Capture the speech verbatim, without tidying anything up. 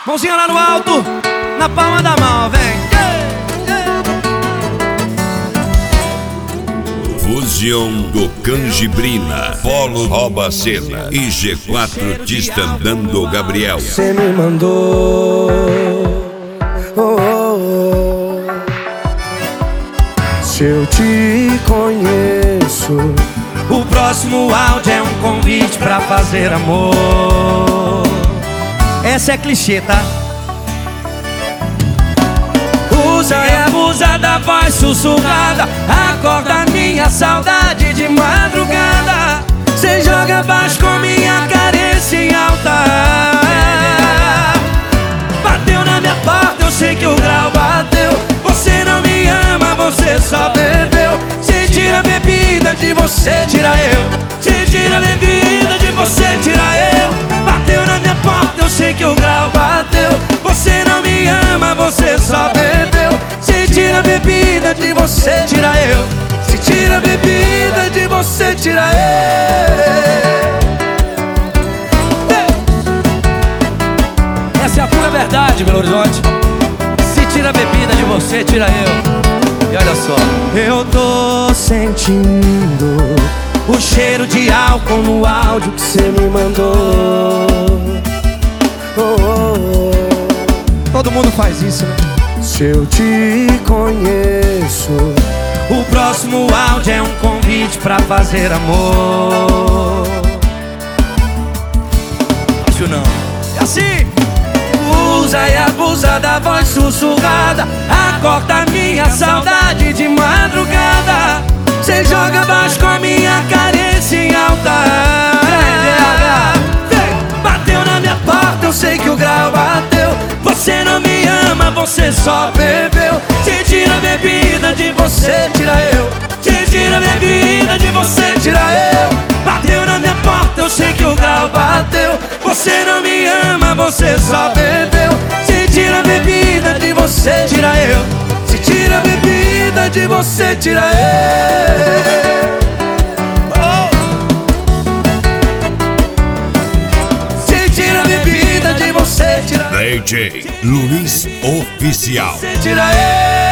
Mãozinha lá no alto, na palma da mão, vem. Fusion do Canjibrina, Polo rouba a cena e G quatro Distandando Gabriel. Você me mandou, oh, oh, oh. Se eu te conheço, o próximo áudio é um convite pra fazer amor. Essa é clichê, tá? Usa e abusa da voz sussurrada, acorda minha saudade de madrugada. Cê joga baixo com minha carência em alta. Bateu na minha porta, eu sei que o grau bateu. Você não me ama, você só bebeu. Cê tira a bebida, de você tira eu. Cê tira a bebida, de você tira eu. Bateu na minha porta, eu sei que o grau bateu. Você não me ama, você só bebeu. Se tira a bebida, de você tira eu. Se tira a bebida, de você tira eu. Essa é a pura verdade, Belo Horizonte. Se tira a bebida, de você tira eu. E olha só, eu tô sentindo o cheiro de álcool no áudio que você me mandou, oh, oh, oh. Todo mundo faz isso, né? Se eu te conheço, o próximo áudio é um convite pra fazer amor. Acho não. É assim. Usa e abusa da voz sussurrada, acorda minha saudade de madrugada. Cê joga baixo com a minha carência em alta. Bateu na minha porta, eu sei que o grau bateu. Você não me ama, você só bebeu. Se tira a bebida, de você tira eu. Se tira a bebida, de você tira eu. Bateu na minha porta, eu sei que o grau bateu. Você não me ama, você só bebeu. Se tira a bebida, de você tira eu. Se tira a bebida, de você tira eu. Se tira a bebida, de você tira eu. D J Luiz Oficial. Você tira eu.